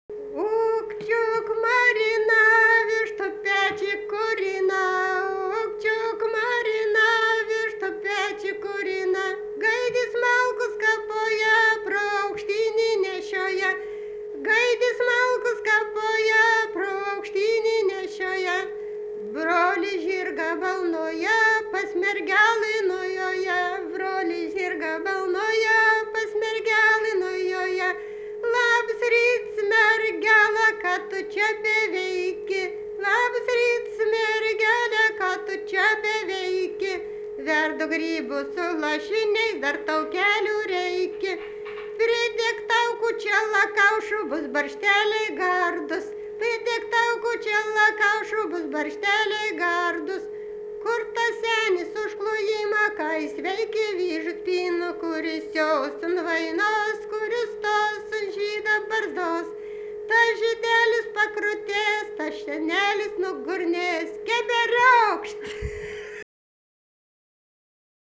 Укчук Марина, виштопячі куріна, Укчук Марина, виштопячі куріна, Гайди смалку скапоя, про аукштині нešioja, Гайди смалку скапоя, про aukštinį nešioja, Broli žirga balnoja, pas mergelį nujoja, Broli žirga balnoja, pas mergelį nujoja. Labas rytas, mergelė, ką tu čia beveiki, Labas rytas, mergelė, ką tu čia beveiki, Verdu grybus su lašiniais, dar tau kelių reikia, Pridėk tau kučelą kaušų, bus baršteliai gardus, Pridėk tau kučelą kaušų, bus baršteliai gardus. Kur tas senis užklojimą, ką jis veikia vyžut pinu, kuris jaus ant vainos, kuris tos ant žydą barzdos. Ta žydelis pakrutės, ta senelis nugurnės, keberiaukšt.